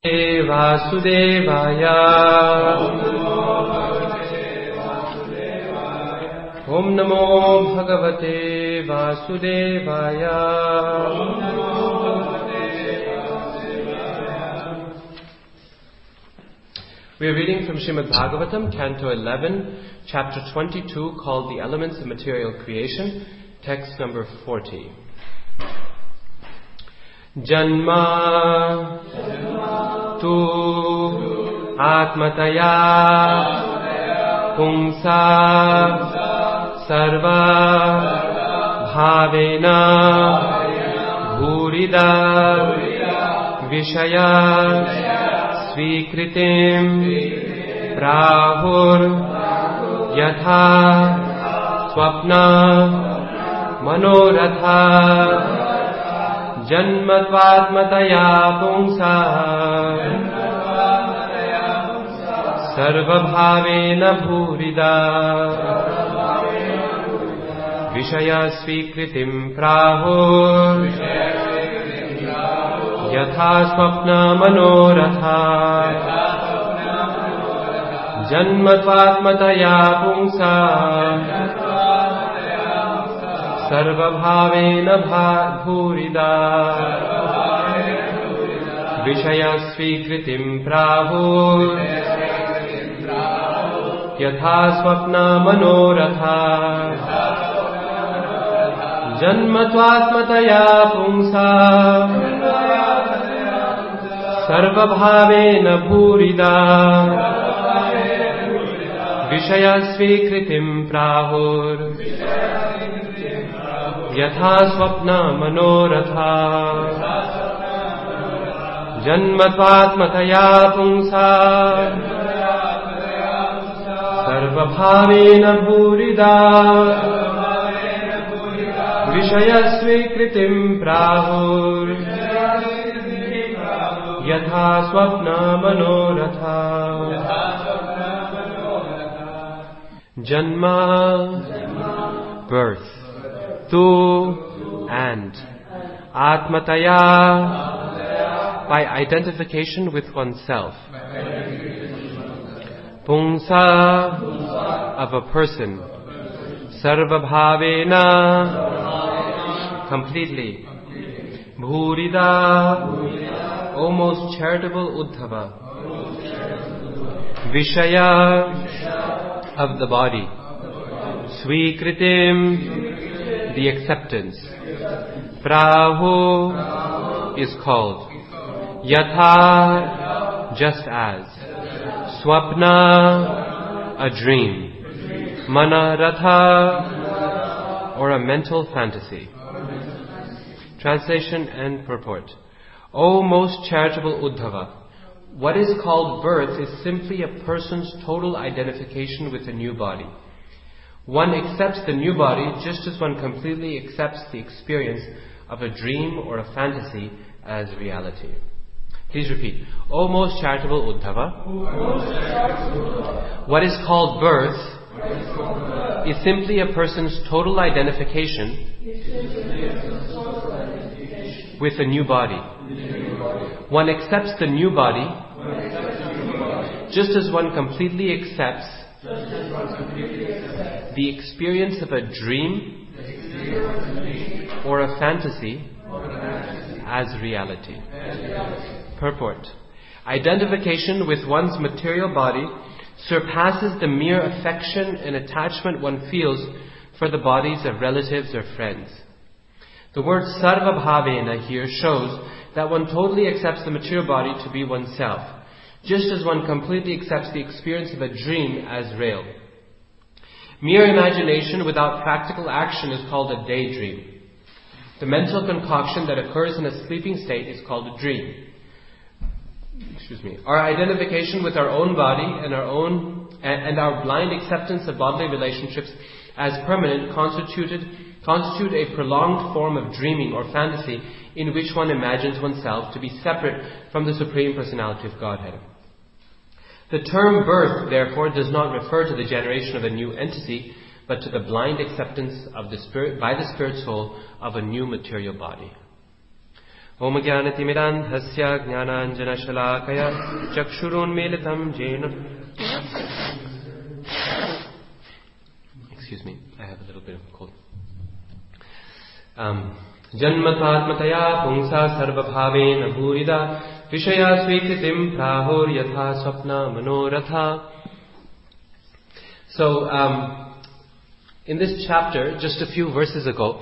Vasudevaya. Om Namo Bhagavate Vasudevaya. We are reading from Srimad Bhagavatam, Canto 11, Chapter 22, called The Elements of Material Creation, text number 40. Janma tu atmataya pumsa sarva bhavena bhurida vishaya svikritim prahur yatha swapna manoratha Janmatvatmataya pumsa sarvabhavena bhurida vishaya svikritim prahur yatha swapna manoratha Janmatvatmataya pumsa sarvabhavena bhurida vishaya svikritim prahur yatha swapna manoratha janmatvatmataya pumsa sarvabhavena bhurida vishaya svikritim prahur yatha swapna manoratha janmatvatmataya pumsa sarvabhavena bhurida vishaya svikritim prahur yatha swapna manoratha Janma, birth. Tu, and. Atmataya, by identification with oneself. Pungsa, of a person. Sarvabhavena, completely. Bhurida, O most charitable Uddhava. Vishaya, of the body. Swikritim, the acceptance. Prahu is called. Yatha, just as. Swapna, a dream. Manaratha, or a mental fantasy. Translation and purport. O most charitable Uddhava, what is called birth is simply a person's total identification with a new body. One accepts the new body just as one completely accepts the experience of a dream or a fantasy as reality. Please repeat. O most charitable Uddhava, what is called birth is simply a person's total identification with a new body. One accepts the new body just as one completely accepts the experience of a dream or a fantasy as reality. Purport. Identification with one's material body surpasses the mere affection and attachment one feels for the bodies of relatives or friends. The word sarvabhavena here shows that one totally accepts the material body to be oneself, just as one completely accepts the experience of a dream as real. Mere imagination without practical action is called a daydream. The mental concoction that occurs in a sleeping state is called a dream. Our identification with our own body and our blind acceptance of bodily relationships as permanent constitute a prolonged form of dreaming or fantasy in which one imagines oneself to be separate from the Supreme Personality of Godhead. The term birth, therefore, does not refer to the generation of a new entity, but to the blind acceptance of the spirit by the spirit soul of a new material body. Om Jnanatimidandhasya Jnananjanashalakaya Chakshurunmilitam Jena. Excuse me, I have a little bit of a cold. Janmatatmataya pungsa sarvabhavena bhurida Vishaya swikritim prahur yatha swapna manoratha. So, in this chapter, just a few verses ago,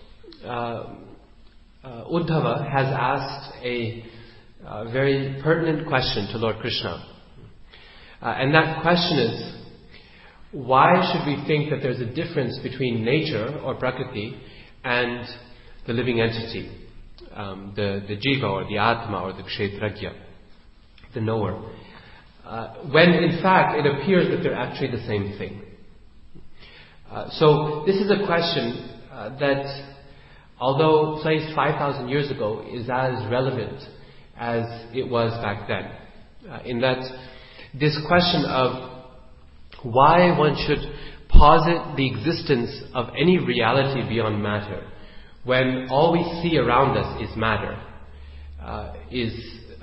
Uddhava has asked a very pertinent question to Lord Krishna. And that question is, why should we think that there's a difference between nature or prakriti and the living entity, the jiva or the atma or the kshetrajya, the knower, when in fact it appears that they're actually the same thing. So this is a question that, although placed 5,000 years ago, is as relevant as it was back then. In that this question of why one should posit the existence of any reality beyond matter, when all we see around us is matter, is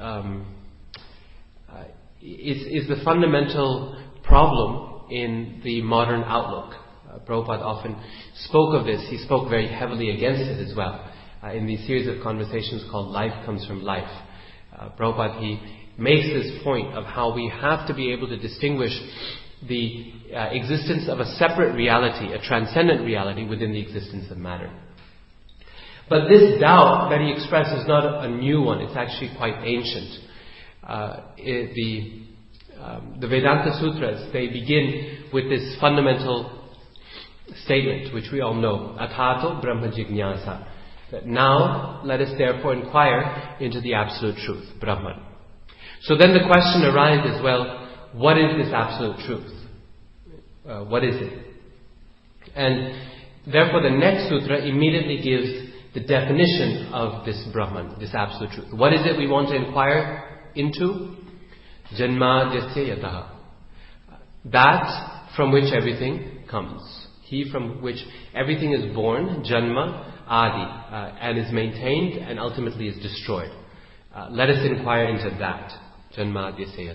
the fundamental problem in the modern outlook. Prabhupada often spoke of this. He spoke very heavily against it as well in the series of conversations called Life Comes from Life. Prabhupada, he makes this point of how we have to be able to distinguish the existence of a separate reality, a transcendent reality within the existence of matter. But this doubt that he expressed is not a new one. It's actually quite ancient. The Vedanta Sutras, they begin with this fundamental statement, which we all know, Athato Brahma Jignasa, that now let us therefore inquire into the absolute truth, Brahman. So then the question arises, well, what is this absolute truth? What is it? And therefore the next sutra immediately gives the definition of this Brahman, this absolute truth. What is it we want to inquire into? Janma Jasya Yataha. That from which everything comes. He from which everything is born, Janma Adi, and is maintained and ultimately is destroyed. Let us inquire into that. Janma Jasya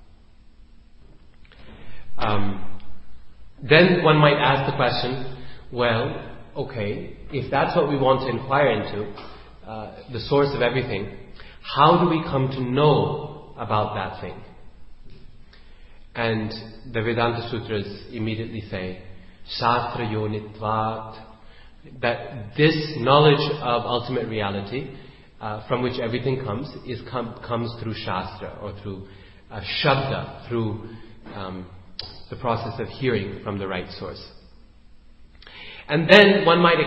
Yataha. Then one might ask the question, well, okay, if that's what we want to inquire into, the source of everything, how do we come to know about that thing? And the Vedanta Sutras immediately say, Shastra Yonitvat, that this knowledge of ultimate reality, from which everything comes, comes through Shastra, or through Shabda, through the process of hearing from the right source. And then one might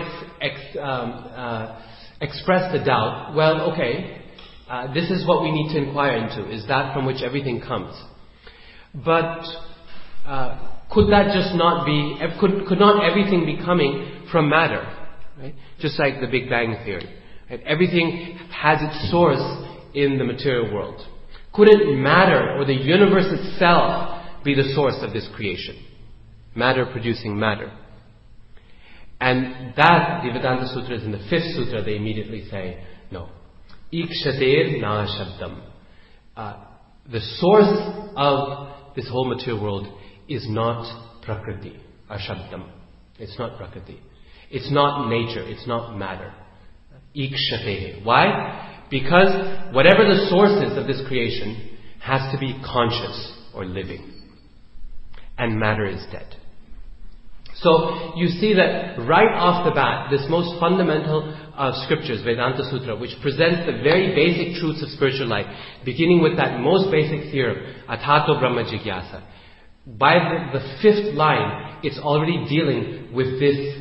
express the doubt, well, okay, this is what we need to inquire into, is that from which everything comes. But could that just not be, could not everything be coming from matter? Right? Just like the Big Bang Theory. Right? Everything has its source in the material world. Couldn't matter, or the universe itself, be the source of this creation? Matter producing matter. And that, the Vedanta Sutras in the 5th Sutra, they immediately say, no. Ikshater na shabdam. The source of this whole material world is not prakriti, ashabdam. It's not prakriti. It's not nature. It's not matter. Ikshater. Why? Because whatever the source is of this creation has to be conscious or living. And matter is dead. So you see that right off the bat, this most fundamental of scriptures, Vedanta Sutra, which presents the very basic truths of spiritual life, beginning with that most basic theorem, Athato Brahma Jigyasa. By the 5th line, it's already dealing with this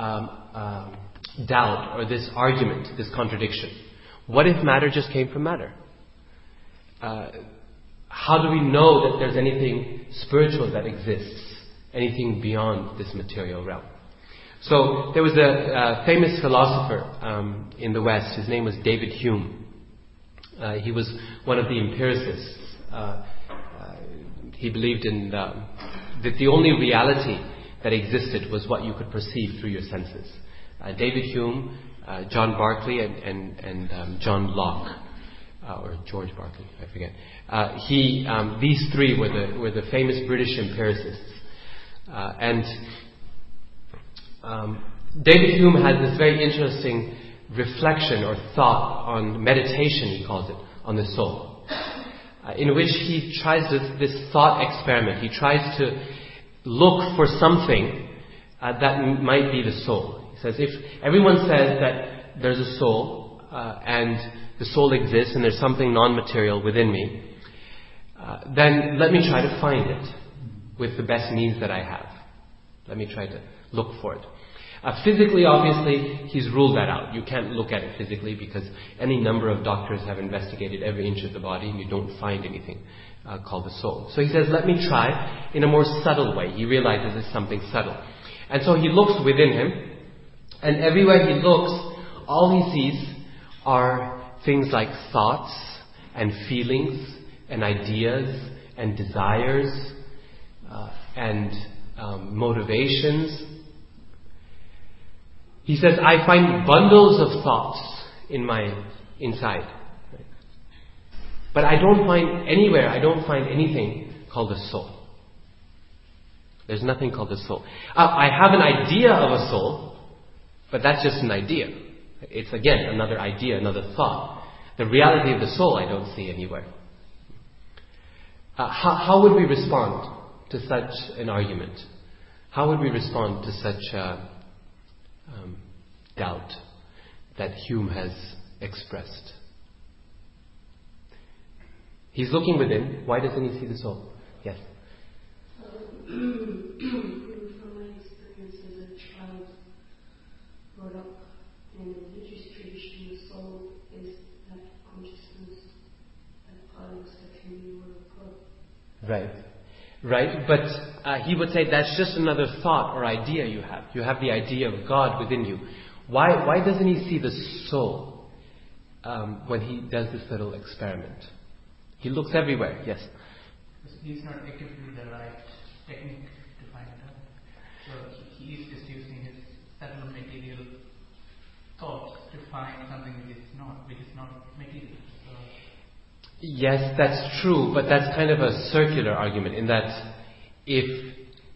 doubt, or this argument, this contradiction. What if matter just came from matter? How do we know that there's anything spiritual that exists? Anything beyond this material realm? So there was a famous philosopher in the West. His name was David Hume. He was one of the empiricists. He believed in that the only reality that existed was what you could perceive through your senses. David Hume John Berkeley and John Locke, or George Berkeley, I forget. These three were the famous British empiricists, and David Hume has this very interesting reflection or thought on meditation, he calls it, on the soul, in which he tries this thought experiment. He tries to look for something that might be the soul. He says, if everyone says that there's a soul and the soul exists and there's something non-material within me, then let me try to find it with the best means that I have. Let me try to look for it. Physically, obviously, he's ruled that out. You can't look at it physically because any number of doctors have investigated every inch of the body and you don't find anything called the soul. So he says, let me try in a more subtle way. He realizes it's something subtle. And so he looks within him, and everywhere he looks, all he sees are things like thoughts and feelings and ideas and desires and motivations. He says, I find bundles of thoughts in my inside. But I don't find anything called a soul. There's nothing called a soul. I have an idea of a soul, but that's just an idea. It's again another idea, another thought. The reality of the soul I don't see anywhere. How would we respond to such an argument? How would we respond to such doubt that Hume has expressed? He's looking within. Why doesn't he see the soul? Yes. From my experience as a child, brought up in the religious tradition, the soul is that consciousness, that part of that you were put. Right. But he would say that's just another thought or idea you have. You have the idea of God within you. Why doesn't he see the soul when he does this little experiment? He looks everywhere. Yes. He's not equipped with the right technique to find it out. So he is just using his subtle material thoughts to find something which is not material. So yes, that's true, but that's kind of a circular argument in that if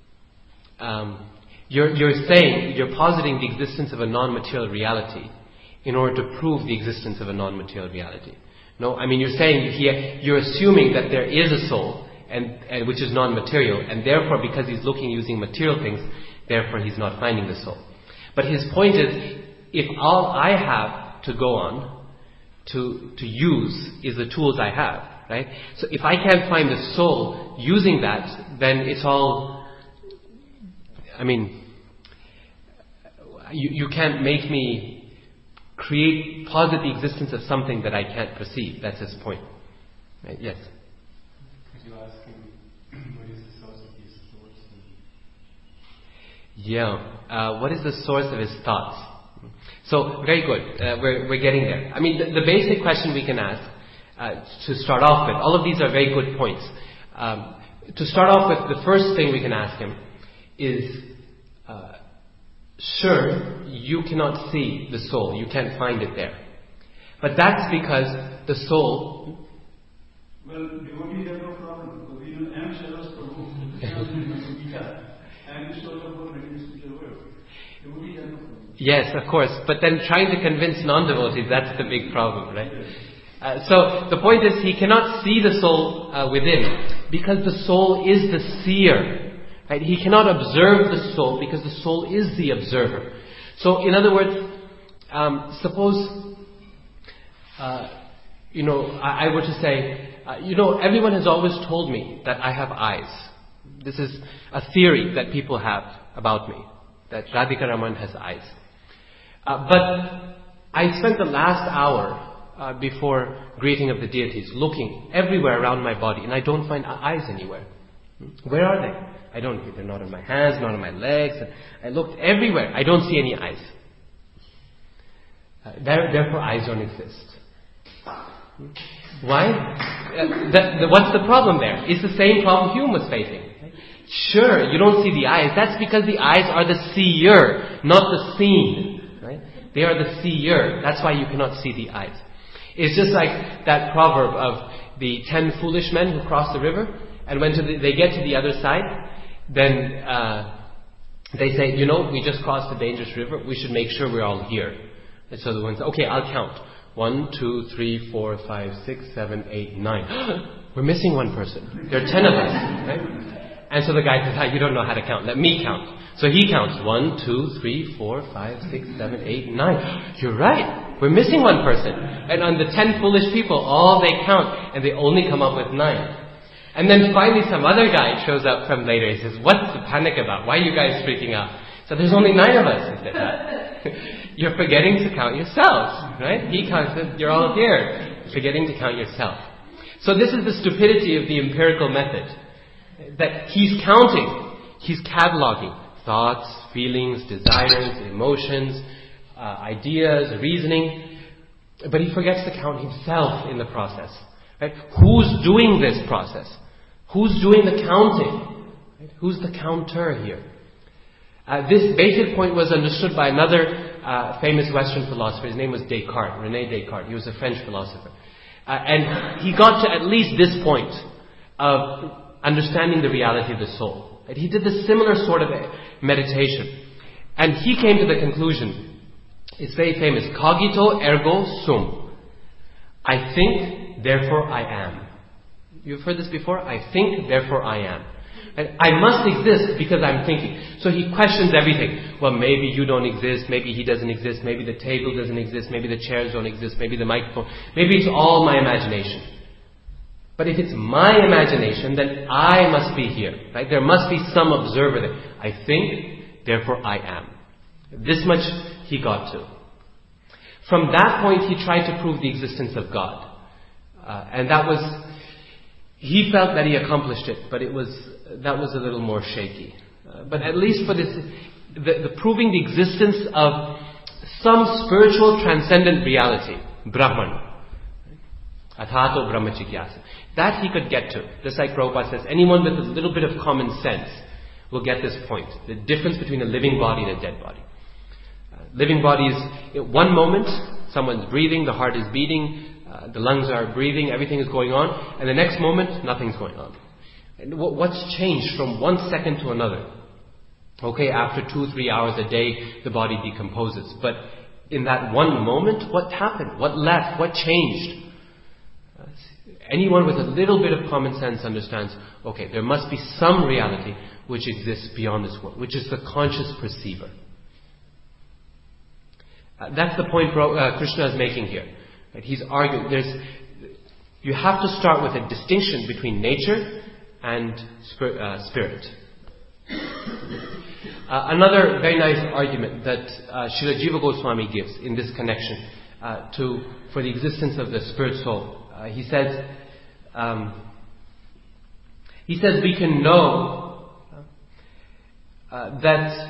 you're positing the existence of a non-material reality in order to prove the existence of a non-material reality. No, I mean you're assuming that there is a soul and which is non-material, and therefore because he's looking using material things, therefore he's not finding the soul. But his point is, if all I have to go on to use is the tools I have, right? So if I can't find the soul using that, then it's all, I mean, you can't make me posit the existence of something that I can't perceive. That's his point. Right? Yes? Could you ask him what is the source of his thoughts? Yeah. What is the source of his thoughts? So, very good. We're getting there. I mean, the basic question we can ask to start off with, all of these are very good points. To start off with, the first thing we can ask him is, sure, you cannot see the soul. You can't find it there. But that's because the soul... Well, devotees have no problem. Because we know am Sharas Prabhu. I am the soul of all religious spiritual world. Devotees have no problem. Yes, of course. But then trying to convince non-devotees, that's the big problem, right? So the point is, he cannot see the soul within because the soul is the seer. Right? He cannot observe the soul because the soul is the observer. So, in other words, suppose, I were to say, everyone has always told me that I have eyes. This is a theory that people have about me, that Radhika Raman has eyes. But I spent the last hour before greeting of the deities looking everywhere around my body, and I don't find eyes anywhere. Where are they? They're not on my hands, not on my legs. I looked everywhere. I don't see any eyes. Therefore, eyes don't exist. Why? What's the problem there? It's the same problem Hume was facing. Sure, you don't see the eyes. That's because the eyes are the seer, not the seen. Right? They are the seer. That's why you cannot see the eyes. It's just like that proverb of the 10 foolish men who cross the river, and when they get to the other side, then they say, we just crossed a dangerous river, we should make sure we're all here. And so the one says, okay, I'll count. 1, 2, 3, 4, 5, 6, 7, 8, 9. We're missing one person. There are 10 of us. Right? And so the guy says, you don't know how to count. Let me count. So he counts. 1, 2, 3, 4, 5, 6, 7, 8, 9. You're right. We're missing one person. And on the 10 foolish people, all they count, and they only come up with 9. And then finally some other guy shows up from later. He says, what's the panic about? Why are you guys freaking out? So there's only 9 of us. He said, you're forgetting to count yourselves, right? He counts, you're all here. Forgetting to count yourself. So this is the stupidity of the empirical method. That he's counting. He's cataloging thoughts, feelings, desires, emotions, ideas, reasoning. But he forgets to count himself in the process. Right? Who's doing this process? Who's doing the counting? Right? Who's the counter here? This basic point was understood by another famous Western philosopher. His name was Descartes, René Descartes. He was a French philosopher. And he got to at least this point of understanding the reality of the soul. Right? He did a similar sort of meditation. And he came to the conclusion, it's very famous, cogito ergo sum. I think, therefore I am. You've heard this before? I think, therefore I am. And I must exist because I'm thinking. So he questions everything. Well, maybe you don't exist, maybe he doesn't exist, maybe the table doesn't exist, maybe the chairs don't exist, maybe the microphone, maybe it's all my imagination. But if it's my imagination, then I must be here. Right? There must be some observer there. I think, therefore I am. This much he got to. From that point he tried to prove the existence of God. And that was, he felt that he accomplished it, but that was a little more shaky. But at least for this, the proving the existence of some spiritual transcendent reality, Brahman, Athato Brahma Jigyasa, that he could get to. Just like Prabhupada says, anyone with a little bit of common sense will get this point. The difference between a living body and a dead body. Living body is, at one moment, someone's breathing, the heart is beating, the lungs are breathing, everything is going on, and the next moment, nothing's going on. And what's changed from one second to another? Okay, after 2-3 hours a day, the body decomposes. But in that one moment, what happened? What left? What changed? Anyone with a little bit of common sense understands, okay, there must be some reality which exists beyond this world, which is the conscious perceiver. That's the point Krishna is making here. Right? He's arguing, you have to start with a distinction between nature and spirit. Another very nice argument that Srila Jiva Goswami gives in this connection for the existence of the spirit soul. He says we can know that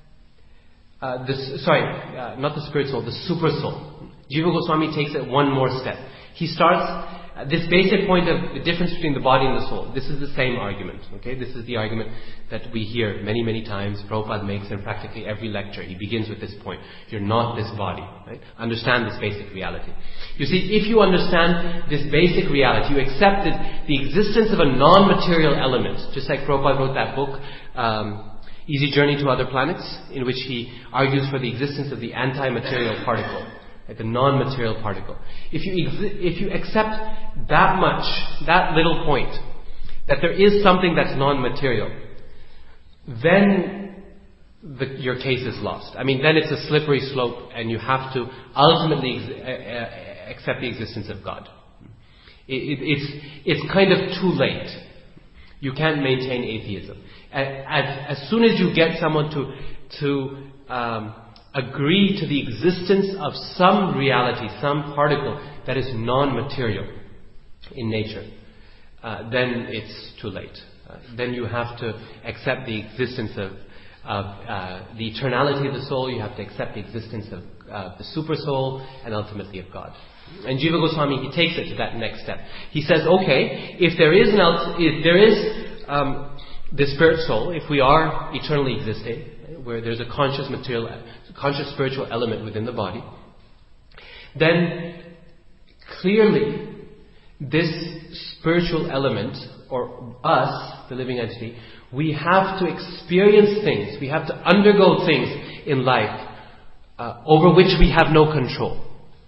not the spirit soul, the super soul. Jiva Goswami takes it one more step. He starts this basic point of the difference between the body and the soul. This is the same argument. Okay, this is the argument that we hear many, many times. Prabhupada makes in practically every lecture. He begins with this point: you're not this body. Right? Understand this basic reality. You see, if you understand this basic reality, you accept the existence of a non-material element. Just like Prabhupada wrote that book, Easy Journey to Other Planets, in which he argues for the existence of the anti-material particle, the non-material particle. If you accept that much, that little point, that there is something that's non-material, then your case is lost. I mean, then it's a slippery slope, and you have to ultimately accept the existence of God. It's kind of too late. You can't maintain atheism. As soon as you get someone to agree to the existence of some reality, some particle that is non-material in nature, then it's too late. Then you have to accept the existence of the eternality of the soul. You have to accept the existence of the super soul, and ultimately of God. And Jiva Goswami, he takes it to that next step. He says, okay, if there is the spirit soul, if we are eternally existing, where there's a conscious material conscious spiritual element within the body, then clearly this spiritual element, or us, the living entity, we have to experience things, we have to undergo things in life over which we have no control,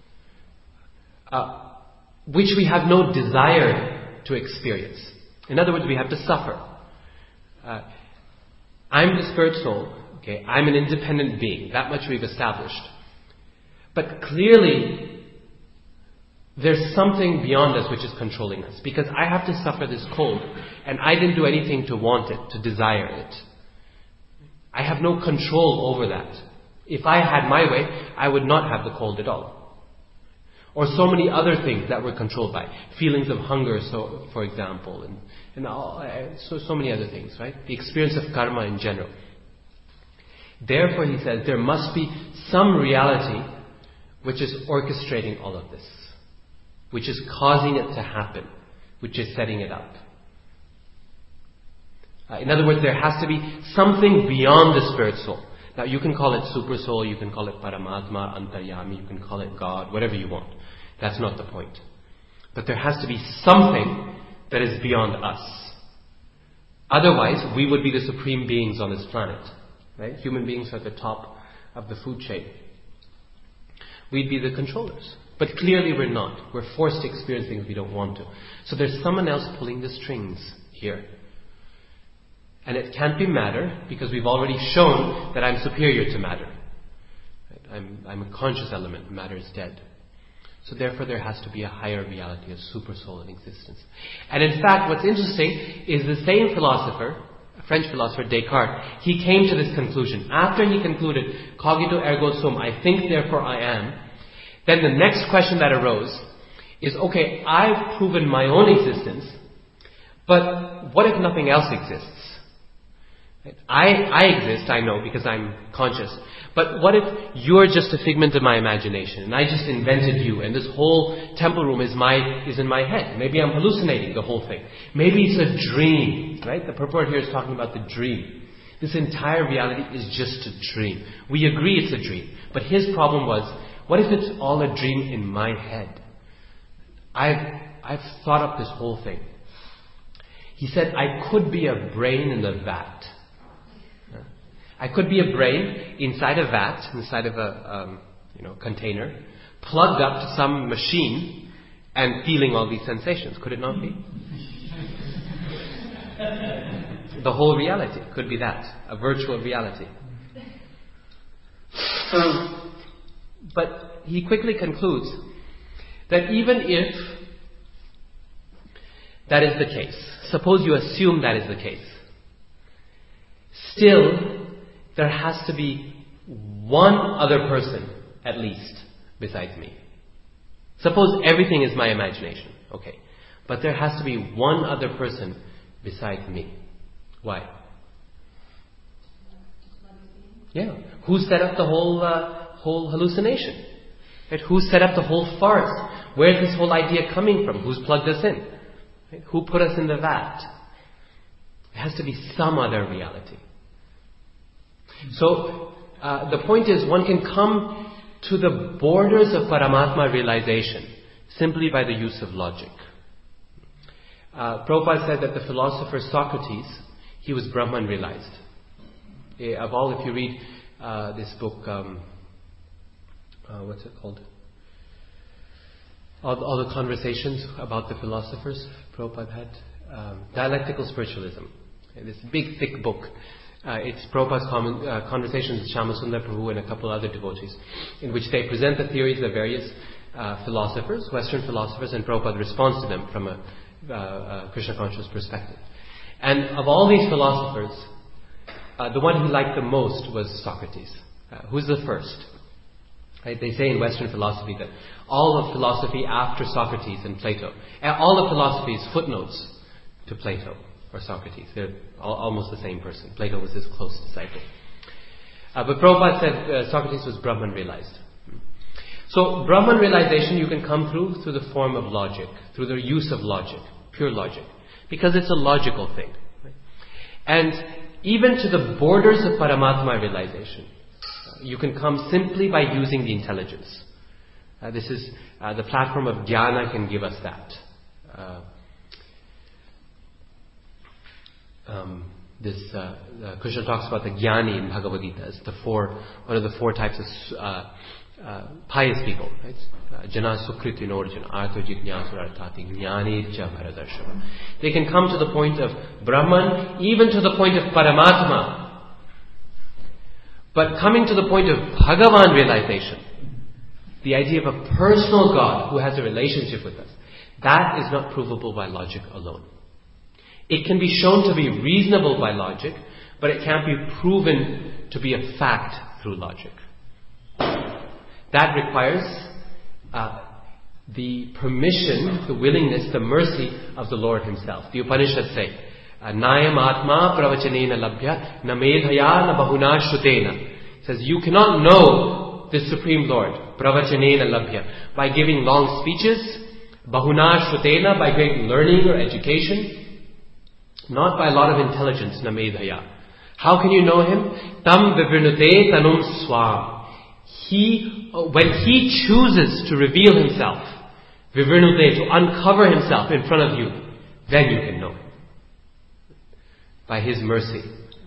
which we have no desire to experience. In other words, we have to suffer. I'm the spirit soul, okay, I'm an independent being, that much we've established. But clearly, there's something beyond us which is controlling us. Because I have to suffer this cold, and I didn't do anything to want it, to desire it. I have no control over that. If I had my way, I would not have the cold at all. Or so many other things that we're controlled by. Feelings of hunger, so for example, and so many other things, right? The experience of karma in general. Therefore, he says, there must be some reality which is orchestrating all of this, which is causing it to happen, which is setting it up. In other words, there has to be something beyond the spirit soul. Now, you can call it super soul, you can call it Paramatma, Antaryami, you can call it God, whatever you want. That's not the point. But there has to be something that is beyond us. Otherwise, we would be the supreme beings on this planet. Right? Human beings are at the top of the food chain. We'd be the controllers. But clearly we're not. We're forced to experience things we don't want to. So there's someone else pulling the strings here. And it can't be matter, because we've already shown that I'm superior to matter. Right? I'm a conscious element. Matter is dead. So therefore there has to be a higher reality, a super soul in existence. And in fact, what's interesting is the same philosopher, a French philosopher, Descartes, he came to this conclusion. After he concluded, cogito ergo sum, I think therefore I am, then the next question that arose is, okay, I've proven my own existence, but what if nothing else exists? I exist, I know, because I'm conscious. But what if you're just a figment of my imagination, and I just invented you, and this whole temple room is in my head? Maybe I'm hallucinating the whole thing. Maybe it's a dream, right? The purport here is talking about the dream. This entire reality is just a dream. We agree it's a dream. But his problem was, what if it's all a dream in my head? I've thought up this whole thing. He said, I could be a brain in the vat. I could be a brain inside a vat, inside of a container, plugged up to some machine and feeling all these sensations. Could it not be? The whole reality could be that, a virtual reality. But he quickly concludes that even if that is the case, suppose you assume that is the case, still there has to be one other person, at least, besides me. Suppose everything is my imagination, okay. But there has to be one other person besides me. Why? Yeah. Who set up the whole hallucination? Right? Who set up the whole farce? Where's this whole idea coming from? Who's plugged us in? Right? Who put us in the vat? There has to be some other reality. So, the point is, one can come to the borders of Paramatma realization simply by the use of logic. Prabhupada said that the philosopher Socrates, he was Brahman realized. Of all, if you read this book, what's it called? All the conversations about the philosophers Prabhupada had. Dialectical Spiritualism. This big, thick book. It's Prabhupada's conversations with Shyamasundar Prabhu and a couple other devotees, in which they present the theories of various philosophers, Western philosophers, and Prabhupada responds to them from a Krishna conscious perspective. And of all these philosophers, the one he liked the most was Socrates. Who's the first? Right? They say in Western philosophy that all of philosophy after Socrates and Plato, all of philosophy is footnotes to Plato or Socrates. They're almost the same person. Plato was his close disciple. But Prabhupada said Socrates was Brahman realized. So Brahman realization you can come through the form of logic, through the use of logic, pure logic, because it's a logical thing. Right? And even to the borders of Paramatma realization, You can come simply by using the intelligence. This is the platform of jnana can give us that. Krishna talks about the jnani in Bhagavad Gita as one of the four types of pious people, right? Jana sukritinor artho jignyasurarthati jnani cha bharadarshava. They can come to the point of Brahman, even to the point of Paramatma. But coming to the point of Bhagavan realization, the idea of a personal God who has a relationship with us, that is not provable by logic alone. It can be shown to be reasonable by logic, but it can't be proven to be a fact through logic. That requires the permission, the willingness, the mercy of the Lord Himself. The Upanishads say, Nayam Atma Pravachanena Labhya Namedhaya Na Bahuna Shrutena. It says, you cannot know the Supreme Lord, Pravachanena Labhya, by giving long speeches, Bahuna Shrutena, by great learning or education, not by a lot of intelligence, Namedhaya. How can you know Him? Tam Vivirnute Tanum Swam. When He chooses to reveal Himself, Vivirnute, to uncover Himself in front of you, then you can know Him. By His mercy.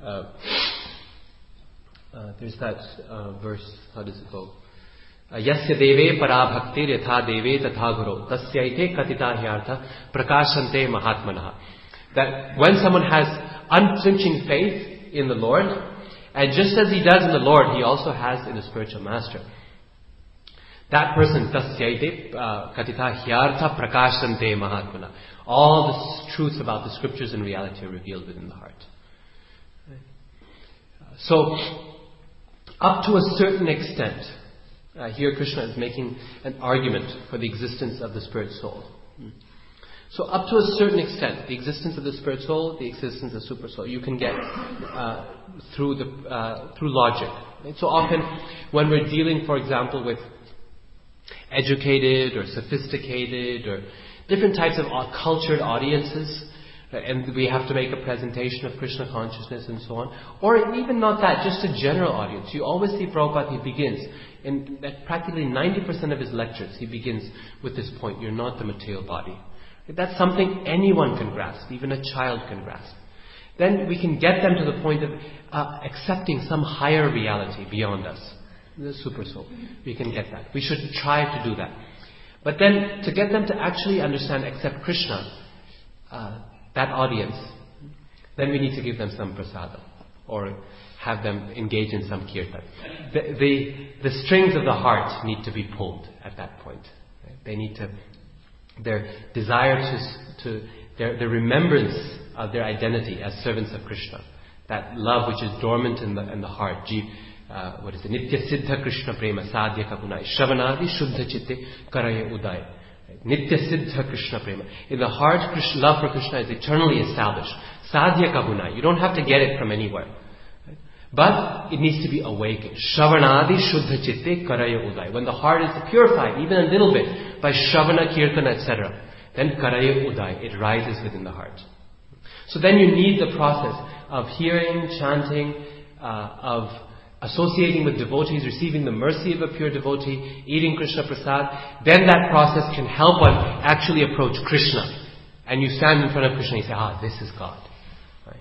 There's that verse, how does it go? Yasya deve parabhaktir yatha deve tatha guru tasyaite katita hyartha prakashante mahatmanaha. That when someone has unflinching faith in the Lord, and just as he does in the Lord, he also has in a spiritual master. That person, tasyaite katita hyartha prakashante mahatmana. All the truths about the scriptures and reality are revealed within the heart. So, up to a certain extent, here Krishna is making an argument for the existence of the spirit soul. So up to a certain extent, the existence of the spirit soul, the existence of super soul, you can get through logic. Right? So often, when we're dealing, for example, with educated or sophisticated or different types of cultured audiences, and we have to make a presentation of Krishna consciousness and so on, or even not that, just a general audience. You always see Prabhupada, he begins, in practically 90% of his lectures, he begins with this point: you're not the material body. That's something anyone can grasp, even a child can grasp. Then we can get them to the point of accepting some higher reality beyond us, the super soul. We can get that. We should try to do that. But then, to get them to actually understand, accept Krishna, that audience, then we need to give them some prasada, or have them engage in some kirtan. The strings of the heart need to be pulled at that point. Right? They need to, their desire their remembrance of their identity as servants of Krishna, that love which is dormant in the heart. Nitya Siddha Krishna Prema Sadhya Kapunai Shravanadi Shuddha Chitte Karaya Udai. Nitya Siddha Krishna Prema. In the heart, love for Krishna is eternally established. Sadhya Kabunai. You don't have to get it from anywhere. Right? But it needs to be awakened. Shravanadi Shuddha Chitte Karaya Udai. When the heart is purified, even a little bit, by Shravana, Kirtana, etc., then Karaya Udai, it rises within the heart. So then you need the process of hearing, chanting, of associating with devotees, receiving the mercy of a pure devotee, eating Krishna Prasad. Then that process can help one actually approach Krishna. And you stand in front of Krishna and you say, this is God. Right?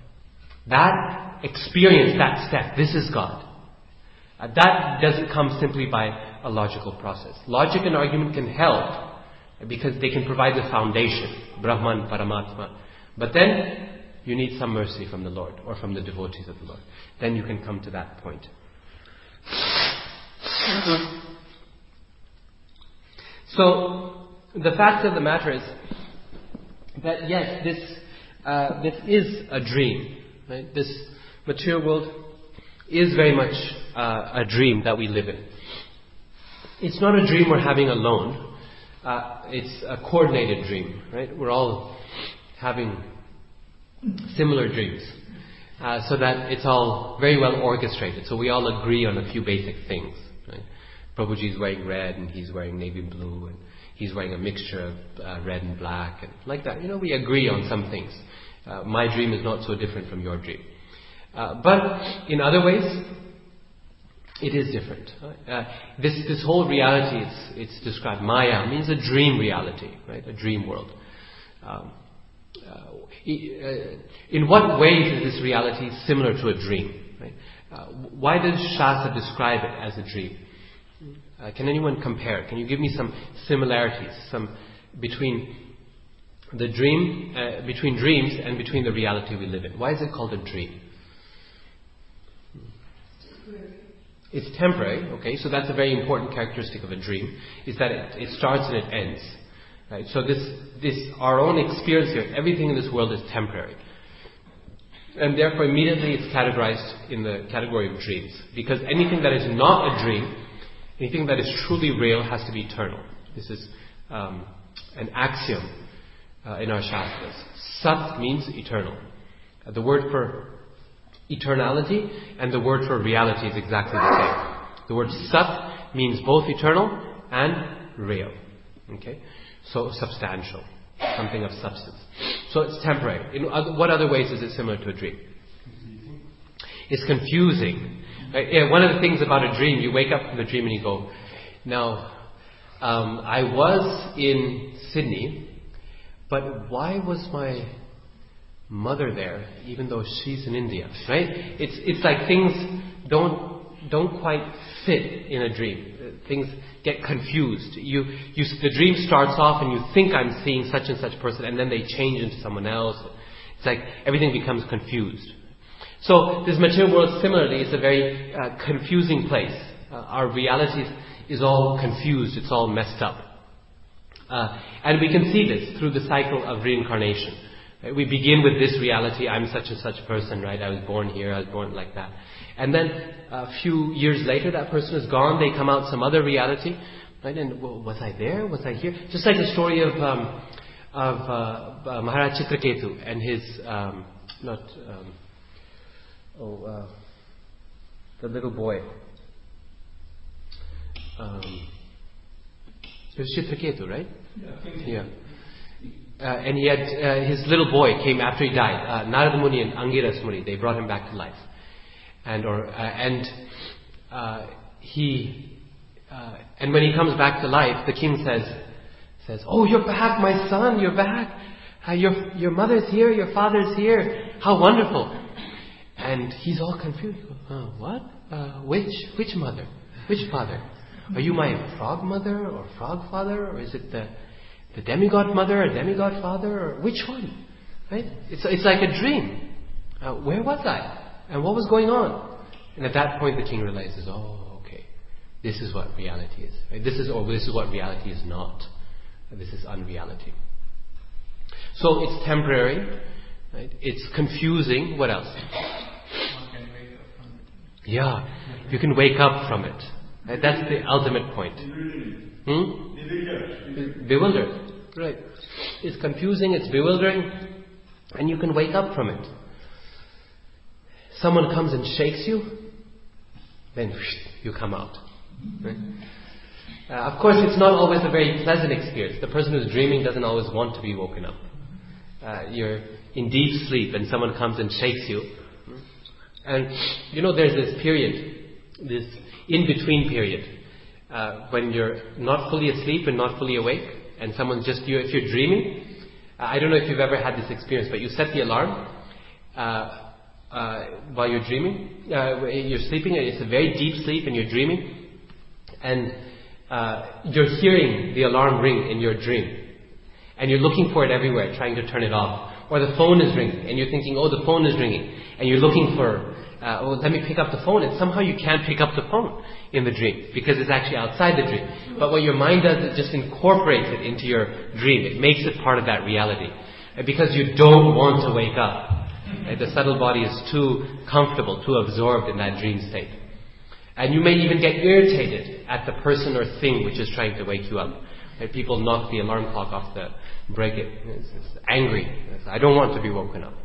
That experience, that step, this is God. That doesn't come simply by a logical process. Logic and argument can help because they can provide the foundation, Brahman, Paramatma. But then you need some mercy from the Lord or from the devotees of the Lord. Then you can come to that point. So, the fact of the matter is that yes, this is a dream. Right? This material world is very much a dream that we live in. It's not a dream we're having alone. It's a coordinated dream. Right? We're all having similar dreams. So that it's all very well orchestrated. So we all agree on a few basic things. Right? Prabhuji is wearing red and he's wearing navy blue and he's wearing a mixture of red and black and like that. We agree on some things. My dream is not so different from your dream. But in other ways, It is different. This whole reality, it's described. Maya means a dream reality, right? A dream world. In what ways is this reality similar to a dream? Right? Why does Shastra describe it as a dream? Can anyone compare? Can you give me some similarities, between the dream, between dreams and between the reality we live in? Why is it called a dream? It's temporary, okay, so that's a very important characteristic of a dream, is that it starts and it ends. Right? So our own experience here, everything in this world is temporary. And therefore immediately it's categorized in the category of dreams. Because anything that is not a dream, anything that is truly real has to be eternal. This is an axiom in our Shastras. Sat means eternal. The word for eternality and the word for reality is exactly the same. The word Sat means both eternal and real. Okay? So substantial. Something of substance. So it's temporary. In what other ways is it similar to a dream? It's confusing. One of the things about a dream, you wake up from the dream and you go, now, I was in Sydney, but why was my mother there, even though she's in India, right? It's like things don't quite fit in a dream. Things get confused. The dream starts off and you think I'm seeing such and such person, and then they change into someone else. It's like everything becomes confused. So this material world similarly is a very confusing place. Our reality is all confused. It's all messed up. And we can see this through the cycle of reincarnation. We begin with this reality, I'm such and such person, right? I was born here, I was born like that. And then a few years later, that person is gone, they come out some other reality, right? And was I there? Was I here? Just like the story of Maharaj Chitraketu and his, the little boy. It was Chitraketu, right? Yeah. And he had his little boy came after he died. Narada Muni and Angiras Muni, they brought him back to life, and when he comes back to life, the king says, "Oh, you're back, my son! You're back. Your mother's here. Your father's here. How wonderful!" And he's all confused. What? Which mother? Which father? Are you my frog mother or frog father, or is it the demigod mother or demigod father, or which one? Right? It's like a dream. Where was I? And what was going on? And at that point the king realizes, oh, okay, this is what reality is. Right? This is what reality is not. This is unreality. So it's temporary. Right? It's confusing. What else? One can wake up from it. Yeah, you can wake up from it. Right? That's the ultimate point. Bewildered. Right. It's confusing, it's bewildering, and you can wake up from it. Someone comes and shakes you, then you come out. Right? Of course, it's not always a very pleasant experience. The person who's dreaming doesn't always want to be woken up. You're in deep sleep and someone comes and shakes you. And there's this period, this in-between period, when you're not fully asleep and not fully awake, and someone's just you. If you're dreaming, I don't know if you've ever had this experience, but you set the alarm while you're dreaming. You're sleeping, and it's a very deep sleep, and you're dreaming, and you're hearing the alarm ring in your dream, and you're looking for it everywhere, trying to turn it off. Or the phone is ringing, and you're thinking, oh, the phone is ringing, and you're looking for, let me pick up the phone, and somehow you can't pick up the phone in the dream, because it's actually outside the dream. But what your mind does, it just incorporates it into your dream. It makes it part of that reality. And because you don't want to wake up. Right? The subtle body is too comfortable, too absorbed in that dream state. And you may even get irritated at the person or thing which is trying to wake you up. Right? People knock the alarm clock off to break it. It's angry. I don't want to be woken up.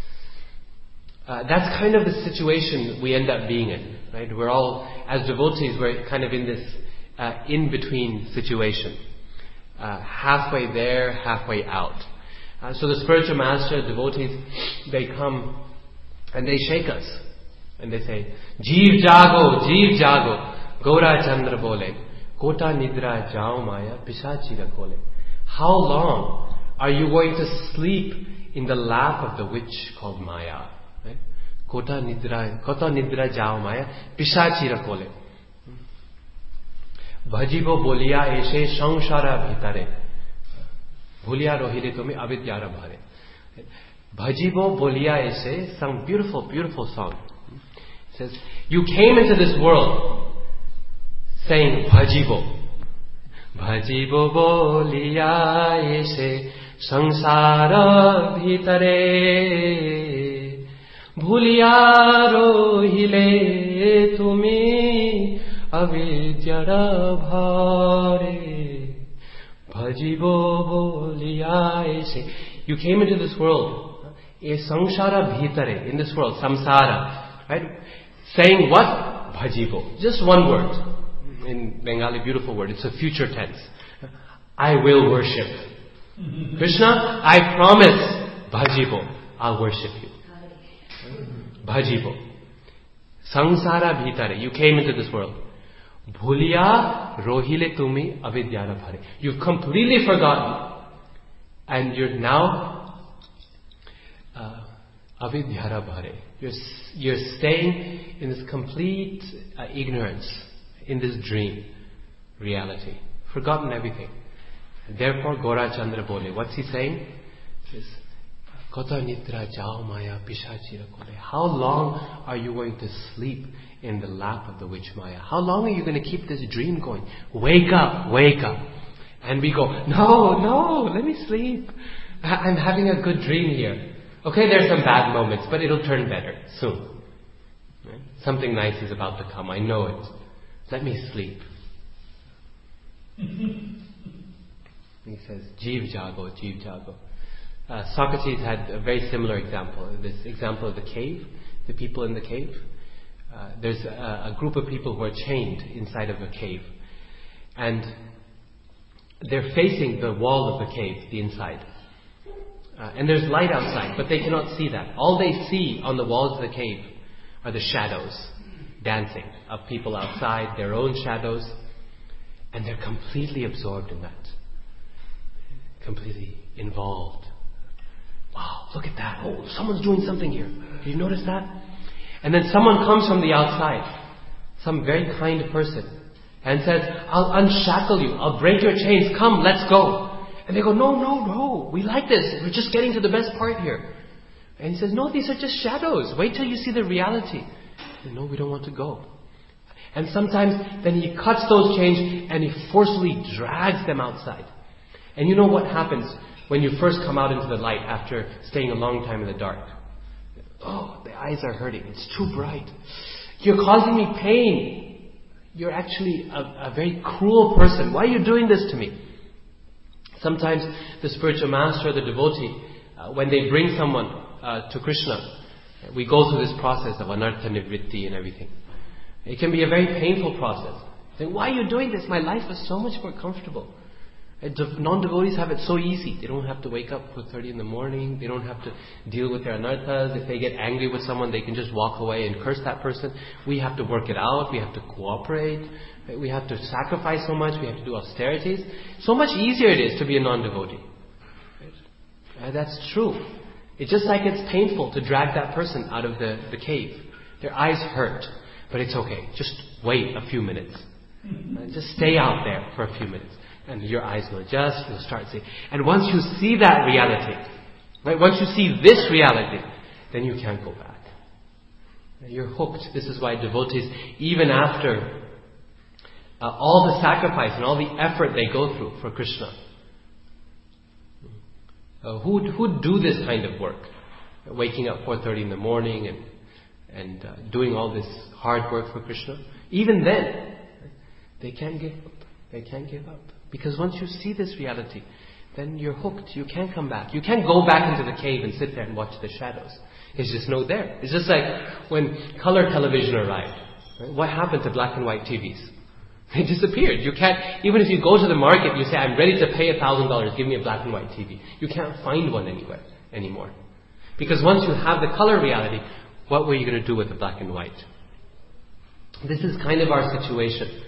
That's kind of the situation we end up being in. Right? We're all, as devotees, we're kind of in this in-between situation. Halfway there, halfway out. So the spiritual master, devotees, they come and they shake us. And they say, Jeev jago, Gaura Chandra bole, Kota nidra jao maya, pisachi rakole. How long are you going to sleep in the lap of the witch called Maya? Right? Kota nidra jao maya, pisachi rakole. Bhajibo bolia eshe samsara bhitare. Bhuliya rohile tumi avidyara bhare. Bhajibo bolia eshe, some beautiful, beautiful song. It says, you came into this world saying Bhajibo. Bhajibo bolia eshe samsara bhitare. Bhuliya rohile tumi avidyara bhare. Bhajibo bolia eshe. You came into this world, samsara bhitare, in this world, samsara, right? Saying what? Bhajibo. Just one word. In Bengali, beautiful word. It's a future tense. I will worship. Krishna, I promise. Bhajibo. I'll worship you. Bhajibo. Samsara bhitare. You came into this world. Bhuliya rohile tumi avidyara bhare. You've completely forgotten. And you're now avidyara bhare. You're staying in this complete ignorance, in this dream reality. Forgotten everything. Therefore, Gaura Chandra bole. What's he saying? He says, Kota nidra jao maya pisachi rakole. How long are you going to sleep in the lap of the witch Maya? How long are you going to keep this dream going? Wake up, wake up. And we go, no, let me sleep. I'm having a good dream here. Okay, there's some bad moments, but it'll turn better soon. Right? Something nice is about to come. I know it. Let me sleep. He says, Jeev jago. Socrates had a very similar example. This example of the cave, the people in the cave. There's a group of people who are chained inside of a cave. And they're facing the wall of the cave, the inside. And there's light outside, but they cannot see that. All they see on the walls of the cave are the shadows dancing of people outside, their own shadows. And they're completely absorbed in that. Completely involved. Wow, look at that. Oh, someone's doing something here. Did you notice that? And then someone comes from the outside, some very kind person, and says, I'll unshackle you. I'll break your chains. Come, let's go. And they go, no. We like this. We're just getting to the best part here. And he says, no, these are just shadows. Wait till you see the reality. And no, we don't want to go. And sometimes then he cuts those chains and he forcefully drags them outside. And you know what happens when you first come out into the light after staying a long time in the dark? Oh, the eyes are hurting. It's too bright. You're causing me pain. You're actually a very cruel person. Why are you doing this to me? Sometimes the spiritual master, the devotee, when they bring someone to Krishna, we go through this process of anartha nivritti and everything. It can be a very painful process. Saying, why are you doing this? My life is so much more comfortable. Non-devotees have it so easy. They don't have to wake up 4:30 in the morning. They don't have to deal with their anarthas. If they get angry with someone, they can just walk away and curse that person. We have to work it out. We have to cooperate. We have to sacrifice so much. We have to do austerities. So much easier it is to be a non-devotee. Right? That's true. It's just like it's painful to drag that person out of the cave. Their eyes hurt. But it's okay. Just wait a few minutes. Just stay out there for a few minutes. And your eyes will adjust, you'll start seeing. And once you see that reality, right? Once you see this reality, then you can't go back. You're hooked. This is why devotees, even after all the sacrifice and all the effort they go through for Krishna, who do this kind of work? Waking up 4:30 in the morning and doing all this hard work for Krishna. Even then, they can't give up. They can't give up. Because once you see this reality, then you're hooked. You can't come back. You can't go back into the cave and sit there and watch the shadows. It's just no there. It's just like when color television arrived. Right? What happened to black and white TVs? They disappeared. You can't, even if you go to the market, you say, I'm ready to pay $1,000, give me a black and white TV. You can't find one anywhere anymore. Because once you have the color reality, what were you going to do with the black and white? This is kind of our situation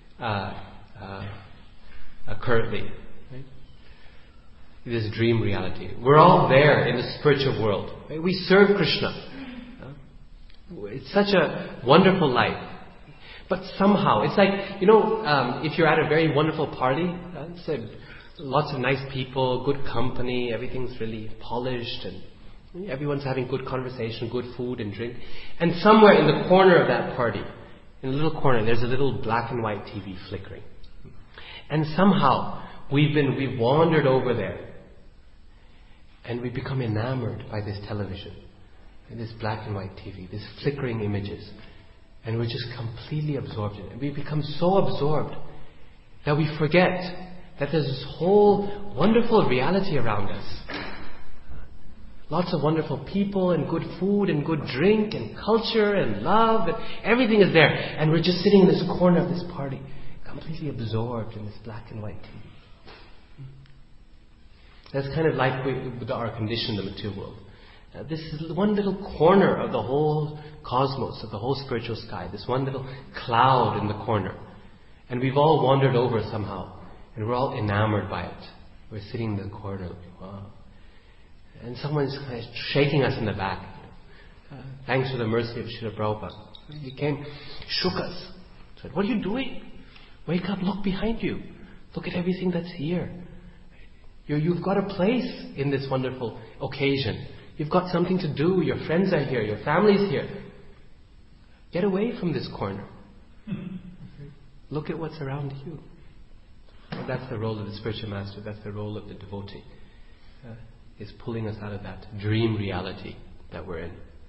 currently. Right? This dream reality. We're all there in the spiritual world. Right? We serve Krishna. It's such a wonderful life. But somehow, it's like, if you're at a very wonderful party, lots of nice people, good company, everything's really polished, and everyone's having good conversation, good food and drink. And somewhere in the corner of that party, in a little corner, there's a little black and white TV flickering. And somehow, we've wandered over there, and we become enamored by this television, and this black and white TV, these flickering images. And we're just completely absorbed in it. We become so absorbed that we forget that there's this whole wonderful reality around us. Lots of wonderful people and good food and good drink and culture and love. And everything is there. And we're just sitting in this corner of this party, completely absorbed in this black and white TV. That's kind of like with our condition in the material world. This is one little corner of the whole cosmos, of the whole spiritual sky. This one little cloud in the corner. And we've all wandered over somehow. And we're all enamored by it. We're sitting in the corner looking, wow. And someone's kind of shaking us in the back. Thanks for the mercy of Srila Prabhupada. He came, shook us. Said, what are you doing? Wake up, look behind you. Look at everything that's here. You've got a place in this wonderful occasion. You've got something to do. Your friends are here. Your family's here. Get away from this corner. Look at what's around you. And that's the role of the spiritual master. That's the role of the devotee. Is pulling us out of that dream reality that we're in.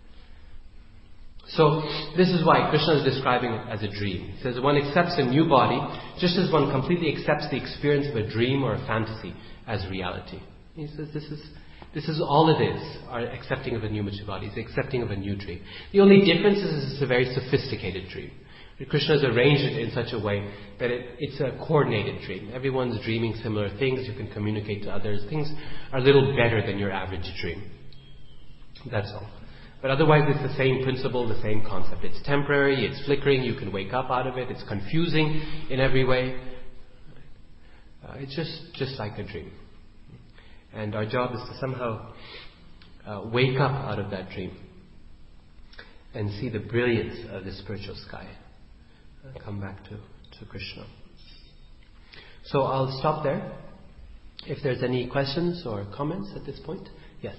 So, this is why Krishna is describing it as a dream. He says one accepts a new body just as one completely accepts the experience of a dream or a fantasy as reality. He says this is all it is, our accepting of a new material body, the accepting of a new dream. The only difference is it's a very sophisticated dream. Krishna has arranged it in such a way that it's a coordinated dream. Everyone's dreaming similar things. You can communicate to others. Things are a little better than your average dream. That's all. But otherwise it's the same principle, the same concept. It's temporary, it's flickering, you can wake up out of it, it's confusing in every way. It's just like a dream. And our job is to somehow wake up out of that dream and see the brilliance of the spiritual sky. Come back to Krishna. So I'll stop there. If there's any questions or comments at this point. Yes.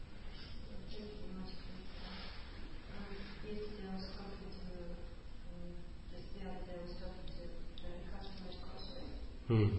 Hmm.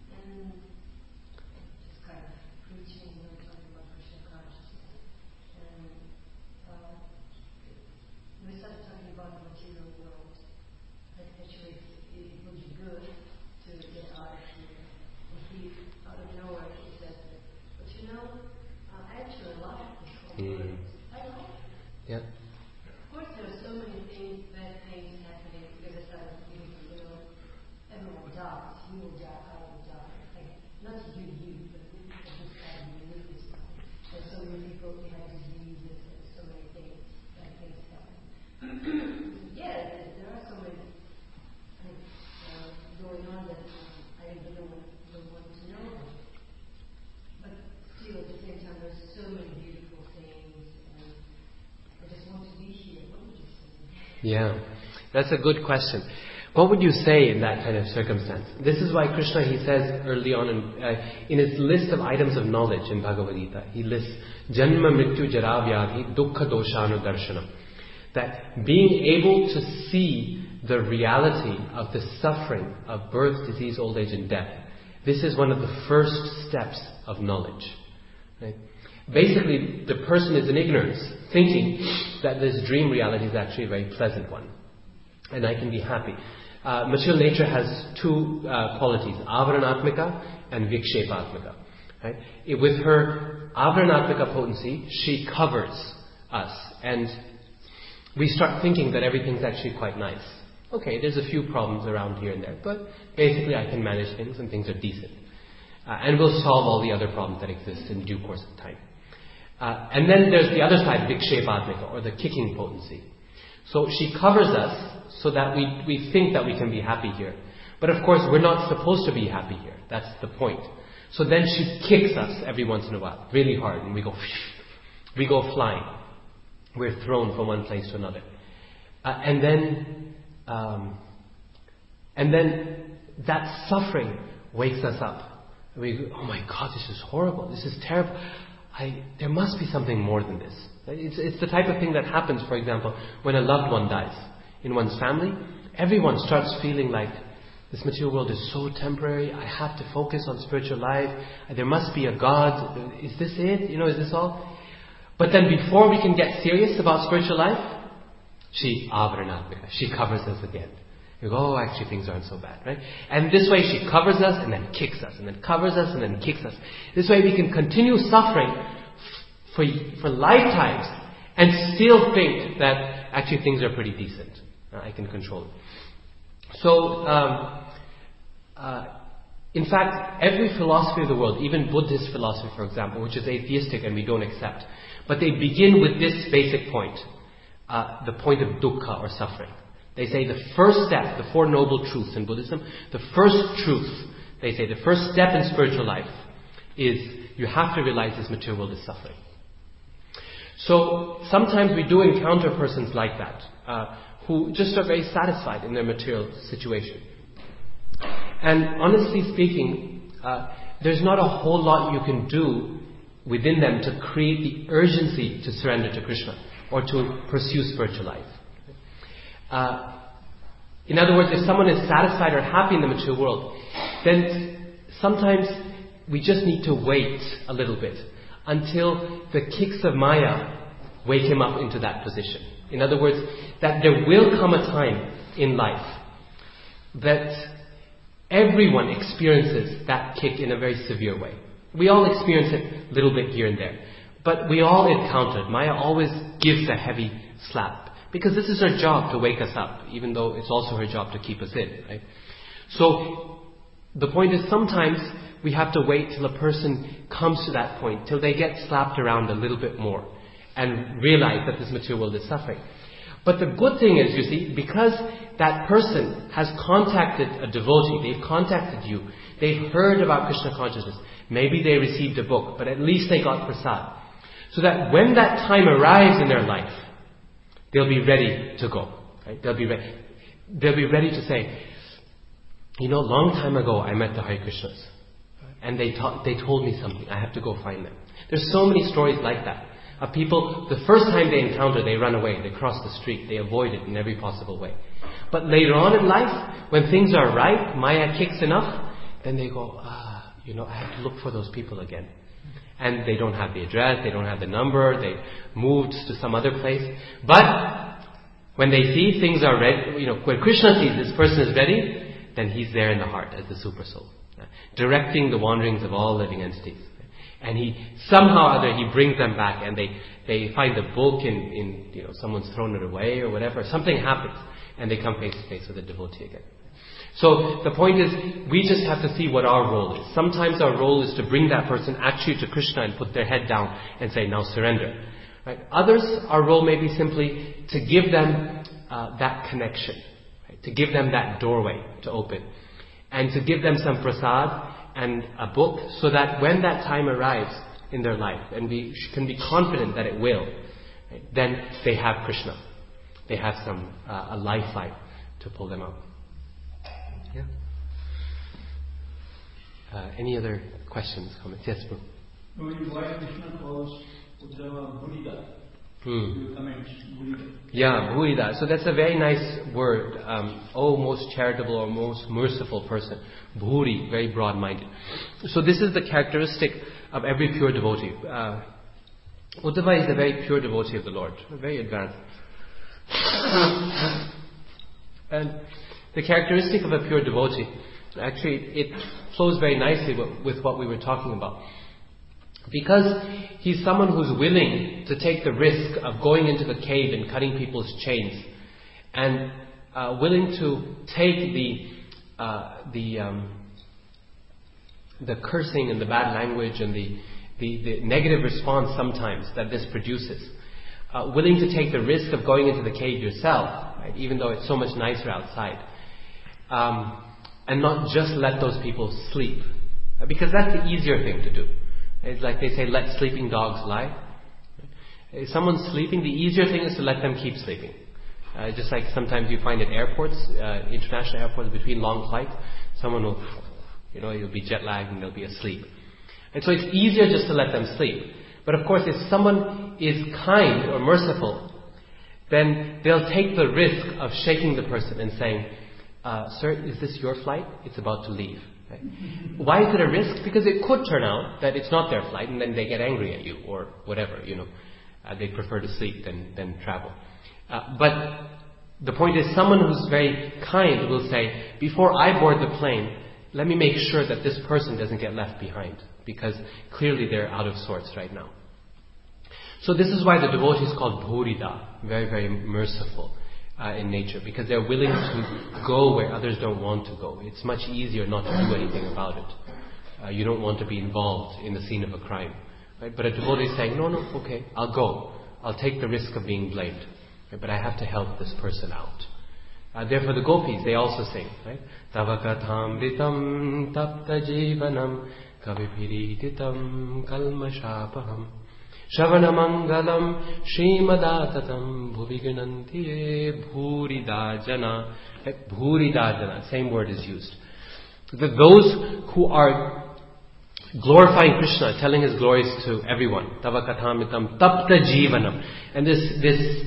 Yeah. Of course, there are so many things, bad things happening because everyone dies. You will die, I will die. Like, not you, but this time you live this time. There's so many people who have diseases and so many things, bad things happen. Yeah, there are so many things going on that I really don't want to know about. But still, at the same time, there's so many beautiful things. I just want to be here. What would you say? Yeah, that's a good question. What would you say in that kind of circumstance? This is why Krishna, he says early on in his list of items of knowledge in Bhagavad Gita, he lists Janma Mrityu Jara Vyadhi Dukkha Doshanu Darshanam. That being able to see the reality of the suffering of birth, disease, old age and death, this is one of the first steps of knowledge. Right? Basically, the person is in ignorance, thinking that this dream reality is actually a very pleasant one. And I can be happy. Material nature has two qualities, avaranatmika and vikshepatmika. Right? With her avaranatmika potency, she covers us. And we start thinking that everything's actually quite nice. Okay, there's a few problems around here and there, but basically I can manage things and things are decent. And we'll solve all the other problems that exist in due course of time. And then there's the other side, Vikshepatmika, or the kicking potency. So she covers us so that we think that we can be happy here. But of course, we're not supposed to be happy here. That's the point. So then she kicks us every once in a while, really hard, and we go flying. We're thrown from one place to another. And then that suffering wakes us up. We go, oh my God, this is horrible. This is terrible. There must be something more than this. It's the type of thing that happens, for example, when a loved one dies in one's family. Everyone starts feeling like this material world is so temporary. I have to focus on spiritual life. There must be a God. Is this it? Is this all? But then before we can get serious about spiritual life, she covers us again. We go, oh, actually things aren't so bad, right? And this way she covers us and then kicks us, and then covers us and then kicks us. This way we can continue suffering for lifetimes and still think that actually things are pretty decent. I can control it. So, in fact, every philosophy of the world, even Buddhist philosophy, for example, which is atheistic and we don't accept, but they begin with this basic point, the point of dukkha or suffering. They say the first step, the Four Noble Truths in Buddhism, the first truth, they say the first step in spiritual life is you have to realize this material world is suffering. So sometimes we do encounter persons like that, who just are very satisfied in their material situation. And honestly speaking, there's not a whole lot you can do within them to create the urgency to surrender to Krishna or to pursue spiritual life. In other words, if someone is satisfied or happy in the material world, then sometimes we just need to wait a little bit until the kicks of Maya wake him up into that position. In other words, that there will come a time in life that everyone experiences that kick in a very severe way. We all experience it a little bit here and there. But we all encounter it. Maya always gives a heavy slap. Because this is her job to wake us up, even though it's also her job to keep us in, right? So, the point is sometimes we have to wait till a person comes to that point, till they get slapped around a little bit more and realize that this material world is suffering. But the good thing is, you see, because that person has contacted a devotee, they've contacted you, they've heard about Krishna consciousness, maybe they received a book, but at least they got prasad. So that when that time arrives in their life, they'll be ready to go. Right? They'll be ready to say, long time ago I met the Hare Krishnas. And they told me something. I have to go find them. There's so many stories like that. Of people, the first time they encounter, they run away. They cross the street. They avoid it in every possible way. But later on in life, when things are right, Maya kicks enough, then they go, I have to look for those people again. And they don't have the address, they don't have the number, they moved to some other place. But when they see things are ready, when Krishna sees this person is ready, then he's there in the heart as the super soul, directing the wanderings of all living entities. And he somehow or other he brings them back, and they find the book in someone's thrown it away or whatever. Something happens, and they come face to face with the devotee again. So the point is, we just have to see what our role is. Sometimes our role is to bring that person actually to Krishna and put their head down and say, now surrender. Right? Others, our role may be simply to give them that connection, right? To give them that doorway to open, and to give them some prasad and a book, so that when that time arrives in their life, and we can be confident that it will, right, then they have Krishna. They have a lifeline to pull them up. Yeah. Any other questions, comments? Yes, bro. Why Krishna calls Uddhava Bhurida? You comment Bhurida. Yeah, Bhurida. So that's a very nice word. Oh, most charitable or most merciful person. Bhuri, very broad-minded. So this is the characteristic of every pure devotee. Uddhava is a very pure devotee of the Lord, very advanced. And the characteristic of a pure devotee, actually, it flows very nicely with what we were talking about. Because he's someone who's willing to take the risk of going into the cave and cutting people's chains, and willing to take the cursing and the bad language and the the negative response sometimes that this produces. Willing to take the risk of going into the cave yourself, right, even though it's so much nicer outside. And not just let those people sleep. Because that's the easier thing to do. It's like they say, let sleeping dogs lie. If someone's sleeping, the easier thing is to let them keep sleeping. Just like sometimes you find at airports, international airports, between long flights, someone will, you'll be jet lagged and they'll be asleep. And so it's easier just to let them sleep. But of course, if someone is kind or merciful, then they'll take the risk of shaking the person and saying, sir, is this your flight? It's about to leave. Right? Why is it a risk? Because it could turn out that it's not their flight and then they get angry at you or whatever, they prefer to sleep than travel. But the point is, someone who's very kind will say, before I board the plane, let me make sure that this person doesn't get left behind, because clearly they're out of sorts right now. So this is why the devotee is called Bhurida, very, very merciful in nature, because they're willing to go where others don't want to go. It's much easier not to do anything about it. You don't want to be involved in the scene of a crime. Right? But a devotee is saying, no, okay, I'll go. I'll take the risk of being blamed. Right? But I have to help this person out. Therefore the gopis, they also sing, right? Tavakatham tapta jivanam kavipiriditam kalmashapaham Shavanamangalam Srimadatam Bhuviganantiye Bhuridajana. Bhuridajana, same word is used. Those who are glorifying Krishna, telling His glories to everyone. Tavakathamitam Tapta Jivanam. And this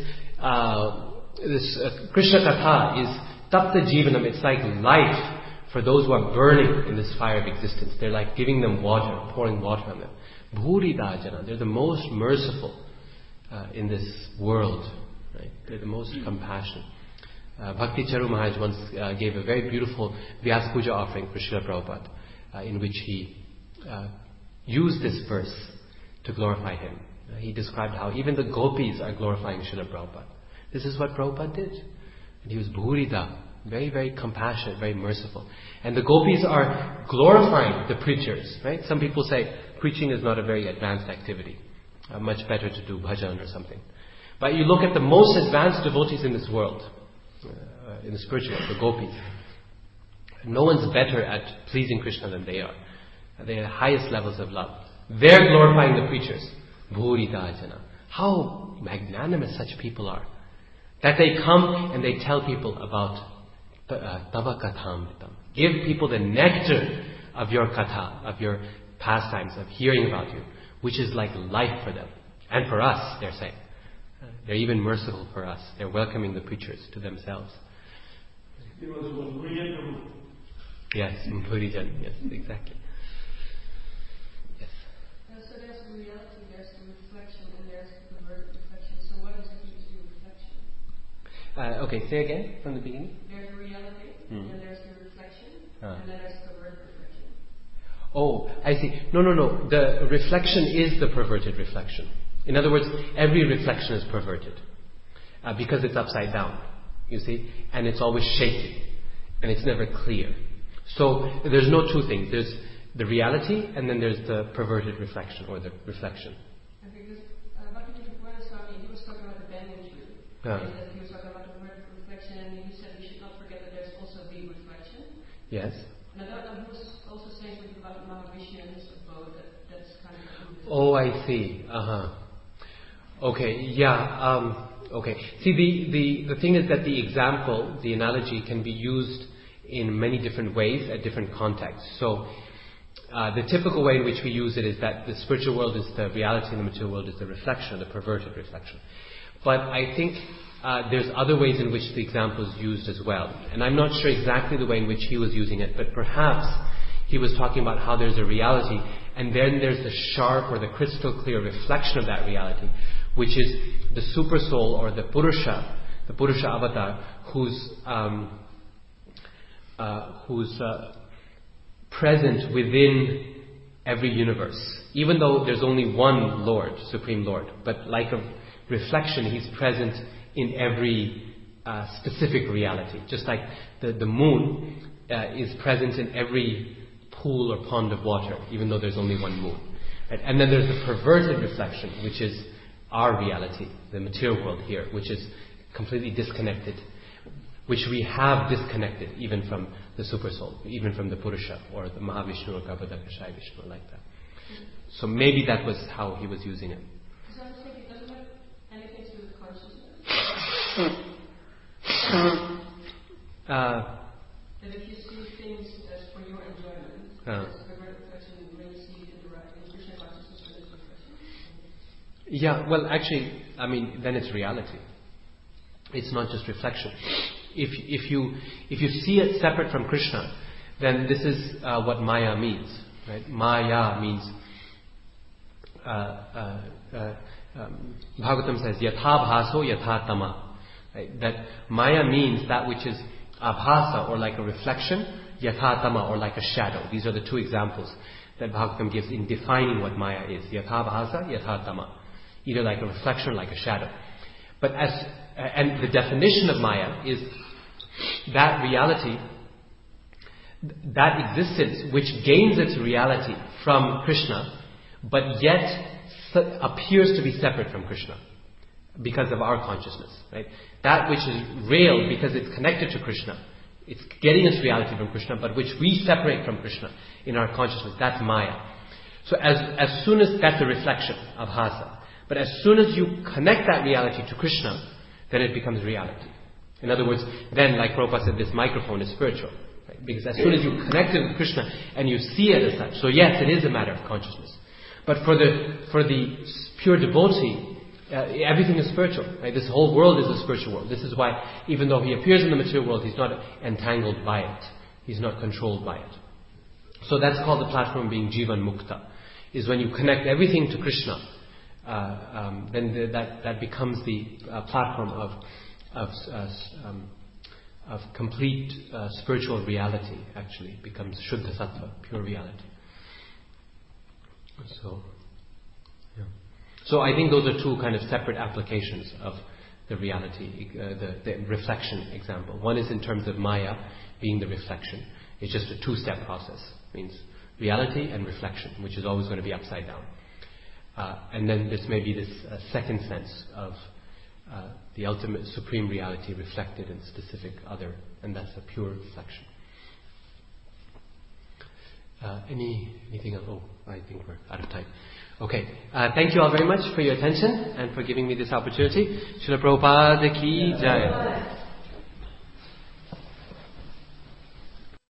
Krishna Katha is Tapta Jivanam. It's like life for those who are burning in this fire of existence. They're like giving them water, pouring water on them. Bhuridajana, they're the most merciful in this world. Right? They're the most compassionate. Bhakti Charu Maharaj once gave a very beautiful Vyasa Puja offering for Srila Prabhupada, in which he used this verse to glorify him. He described how even the gopis are glorifying Srila Prabhupada. This is what Prabhupada did. And he was Bhurida, very, very compassionate, very merciful. And the gopis are glorifying the preachers. Right? Some people say preaching is not a very advanced activity. Much better to do bhajan or something. But you look at the most advanced devotees in this world, in the spiritual world, the gopis. No one's better at pleasing Krishna than they are. They are the highest levels of love. They're glorifying the preachers. Bhuridajana. How magnanimous such people are. That they come and they tell people about Tava Kathamritam. Give people the nectar of your katha, of your pastimes, of hearing about you, which is like life for them. And for us, they're saying. They're even merciful for us. They're welcoming the preachers to themselves. Yes, Purijan. Yes, exactly. Yes. So there's the reality, there's the reflection, and there's the perverted reflection. So what is the key to reflection? Okay, say again from the beginning. There's the reality, and there's the reflection, and then there's the perverted reflection. Oh, I see. No. The reflection is the perverted reflection. In other words, every reflection is perverted. Because it's upside down, you see? And it's always shaky. And it's never clear. So, there's no two things. There's the reality, and then there's the perverted reflection, or the reflection. Because Bhakti Swami, he was talking about the banyan tree. And he was talking about the perverted reflection, and you said we should not forget that there's also the reflection. Yes. And I don't know, he was also saying something about Mahavishnu and his abode, that's kind of... Oh, I see. Okay, yeah. Okay. See, the thing is that the example, the analogy, can be used in many different ways at different contexts. So, the typical way in which we use it is that the spiritual world is the reality and the material world is the reflection, the perverted reflection. But I think there's other ways in which the example is used as well. And I'm not sure exactly the way in which he was using it, but perhaps he was talking about how there's a reality and then there's the sharp or the crystal clear reflection of that reality, which is the super soul or the Purusha avatar, who's present within every universe. Even though there's only one Lord, Supreme Lord, but like a reflection, He's present in every specific reality. Just like the moon is present in every pool or pond of water, even though there's only one moon. Right? And then there's the perverted reflection, which is our reality, the material world here, which is completely disconnected, which we have disconnected even from the Supersoul, even from the Purusha or the Mahavishnu or Garbhodakashayi Vishnu, like that. So maybe that was how he was using it. So I'm saying it doesn't have anything to do with consciousness? That if you see things as for your enjoyment, that's the right reflection, when you see it in Krishna consciousness, then it's reflection? Yeah, well, actually, I mean, then it's reality. It's not just reflection. If you see it separate from Krishna, then this is what Maya means. Right? Maya means Bhagavatam says Yatha bhaso yatha tama. Right? That Maya means that which is abhasa, or like a reflection, yatha tama, or like a shadow. These are the two examples that Bhagavatam gives in defining what Maya is. Yatha bhasa, yatha tama. Either like a reflection or like a shadow. But and the definition of Maya is that reality, that existence which gains its reality from Krishna, but yet appears to be separate from Krishna because of our consciousness. Right? That which is real because it's connected to Krishna, it's getting its reality from Krishna, but which we separate from Krishna in our consciousness, that's Maya. So as soon as that's a reflection of Hasa, but as soon as you connect that reality to Krishna, then it becomes reality. In other words, then, like Prabhupada said, this microphone is spiritual. Right? Because as soon as you connect it with Krishna and you see it as such, so yes, it is a matter of consciousness. But for the pure devotee, everything is spiritual. Right? This whole world is a spiritual world. This is why, even though he appears in the material world, he's not entangled by it. He's not controlled by it. So that's called the platform being Jivan Mukta. Is when you connect everything to Krishna, then that becomes the platform of complete spiritual reality. Actually, becomes Shuddha Sattva, pure reality. So, yeah. So I think those are two kind of separate applications of the reality, the reflection example. One is in terms of Maya being the reflection. It's just a two-step process. It means reality and reflection, which is always going to be upside down. And then this may be this second sense of the ultimate supreme reality reflected in specific other, and that's a pure reflection. Anything else? Oh, I think we're out of time. Okay. Thank you all very much for your attention and for giving me this opportunity. Srila Prabhupada ki jai.